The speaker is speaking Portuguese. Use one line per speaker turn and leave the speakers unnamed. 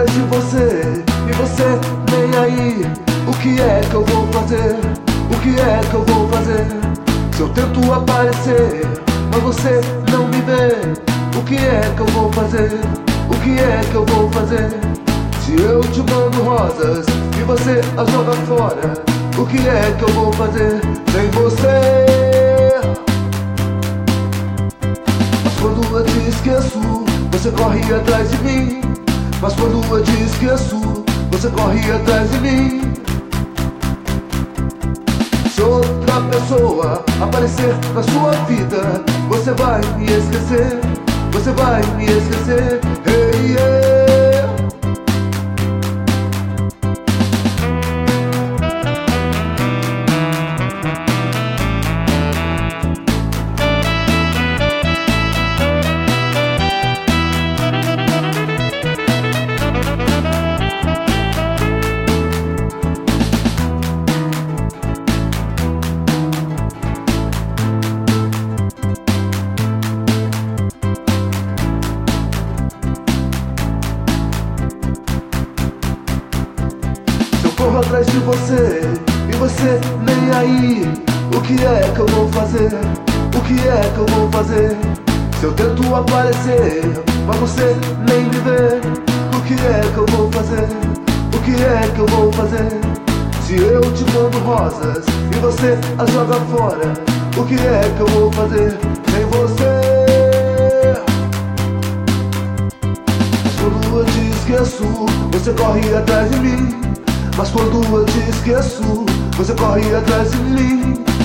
atrás de você e você nem aí. O que é que eu vou fazer? O que é que eu vou fazer? Se eu tento aparecer, mas você não me vê, o que é que eu vou fazer? O que é que eu vou fazer? Se eu te mando rosas e você as joga fora, o que é que eu vou fazer sem você? Mas quando eu te esqueço, você corre atrás de mim. Mas quando eu te esqueço, você corre atrás de mim. Se outra pessoa aparecer na sua vida, você vai me esquecer. Você vai me esquecer. Hey, yeah. Corro atrás de você e você nem aí. O que é que eu vou fazer? O que é que eu vou fazer? Se eu tento aparecer, mas você nem me vê, o que é que eu vou fazer? O que é que eu vou fazer? Se eu te mando rosas e você as joga fora, o que é que eu vou fazer sem você? Mas quando eu te esqueço, você corre atrás de mim. Mas quando eu te esqueço, você corre atrás de mim.